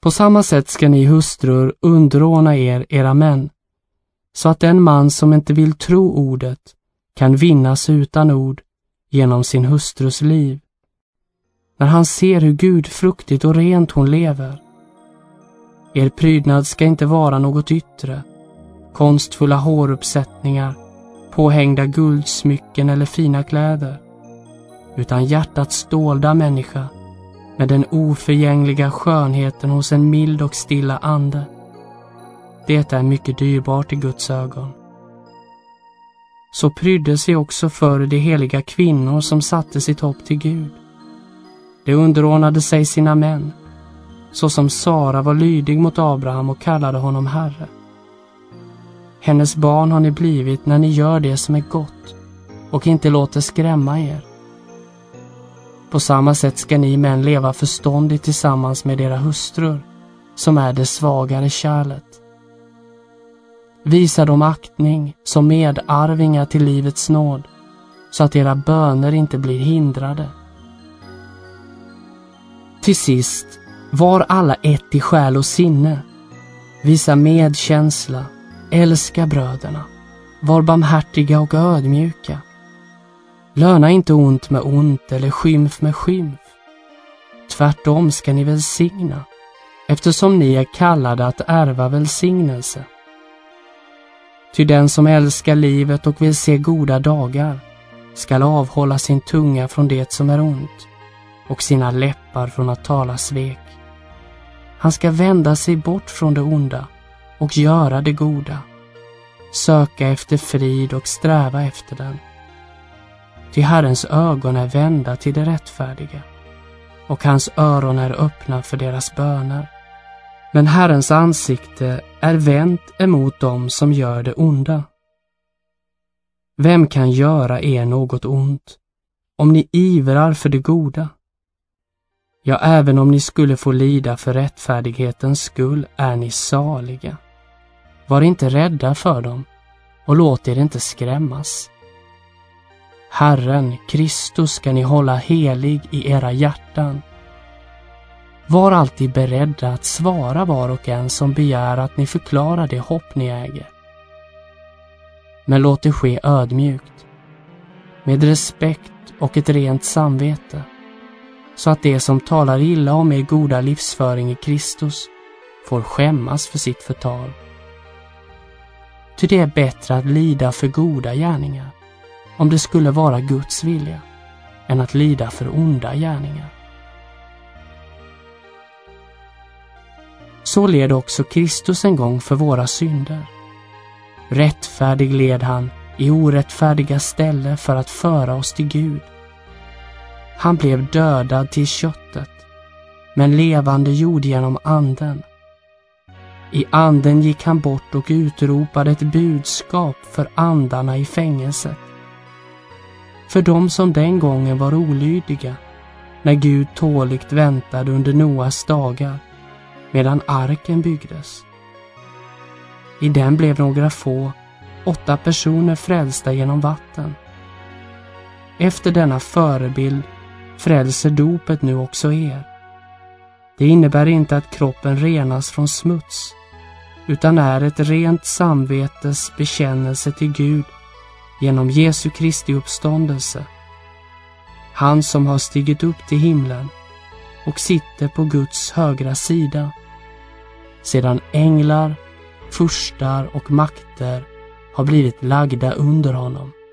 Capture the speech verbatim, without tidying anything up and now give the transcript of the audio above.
På samma sätt ska ni hustrur underordna er era män, så att den man som inte vill tro ordet kan vinnas utan ord genom sin hustrus liv, när han ser hur gudfruktigt och rent hon lever. Er prydnad ska inte vara något yttre, konstfulla håruppsättningar, påhängda guldsmycken eller fina kläder, utan hjärtats dolda människa med den oförgängliga skönheten hos en mild och stilla ande. Det är mycket dyrbart i Guds ögon. Så prydde sig också för de heliga kvinnor som satte sitt hopp till Gud. De underordnade sig sina män, så som Sara var lydig mot Abraham och kallade honom herre. Hennes barn har ni blivit när ni gör det som är gott och inte låter skrämma er. På samma sätt ska ni män leva förståndigt tillsammans med era hustrur, som är det svagare kärlet. Visa dem aktning som medarvingar till livets nåd, så att era böner inte blir hindrade. Till sist, var alla ett i själ och sinne. Visa medkänsla, älska bröderna, var barmhärtiga och ödmjuka. Löna inte ont med ont eller skymf med skymf. Tvärtom ska ni välsigna, eftersom ni är kallade att ärva välsignelse. Ty den som älskar livet och vill se goda dagar skall avhålla sin tunga från det som är ont och sina läppar från att tala svek. Han ska vända sig bort från det onda och göra det goda, söka efter frid och sträva efter den. Ty Herrens ögon är vända till det rättfärdiga, och hans öron är öppna för deras böner. Men Herrens ansikte är vänt emot dem som gör det onda. Vem kan göra er något ont, om ni ivrar för det goda? Ja, även om ni skulle få lida för rättfärdighetens skull är ni saliga. Var inte rädda för dem, och låt er inte skrämmas. Herren, Kristus, ska ni hålla helig i era hjärtan. Var alltid beredda att svara var och en som begär att ni förklarar det hopp ni äger. Men låt det ske ödmjukt, med respekt och ett rent samvete, så att det som talar illa om er goda livsföring i Kristus får skämmas för sitt förtal. Ty det är bättre att lida för goda gärningar, om det skulle vara Guds vilja, än att lida för onda gärningar. Så led också Kristus en gång för våra synder. Rättfärdig led han i orättfärdiga ställe för att föra oss till Gud. Han blev dödad till köttet, men levande gjord genom anden. I anden gick han bort och utropade ett budskap för andarna i fängelset. För de som den gången var olydiga, när Gud tåligt väntade under Noas dagar, medan arken byggdes. I den blev några få, åtta personer frälsta genom vatten. Efter denna förebild frälser dopet nu också er. Det innebär inte att kroppen renas från smuts, utan är ett rent samvetes bekännelse till Gud genom Jesu Kristi uppståndelse. Han som har stigit upp till himlen och sitter på Guds högra sida, sedan änglar, furstar och makter har blivit lagda under honom.